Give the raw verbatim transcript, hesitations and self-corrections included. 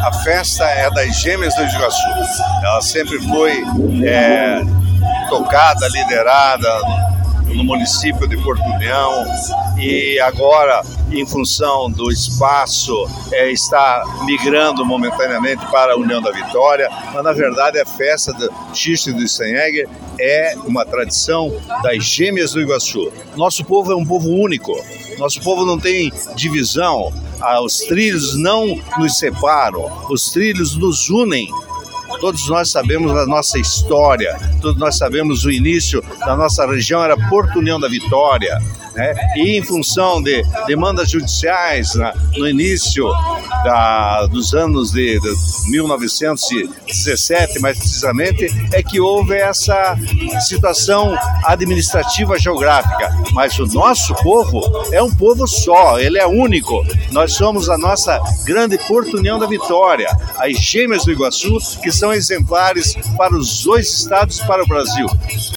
a festa é das Gêmeas do Iguaçu. Ela sempre foi é, tocada, liderada no município de Porto União, e agora, em função do espaço, é, está migrando momentaneamente para a União da Vitória, mas na verdade a festa do Xiste do Steinegger é uma tradição das Gêmeas do Iguaçu. Nosso povo é um povo único, nosso povo não tem divisão, ah, os trilhos não nos separam, os trilhos nos unem. Todos nós sabemos a nossa história, todos nós sabemos o início da nossa região era Porto União da Vitória, né? E em função de demandas judiciais, né, no início da, dos anos de, de mil novecentos e dezessete, mais precisamente, é que houve essa situação administrativa geográfica. Mas o nosso povo é um povo só, ele é único. Nós somos a nossa grande Porto União da Vitória, as Gêmeas do Iguaçu, que são exemplares para os dois estados e para o Brasil.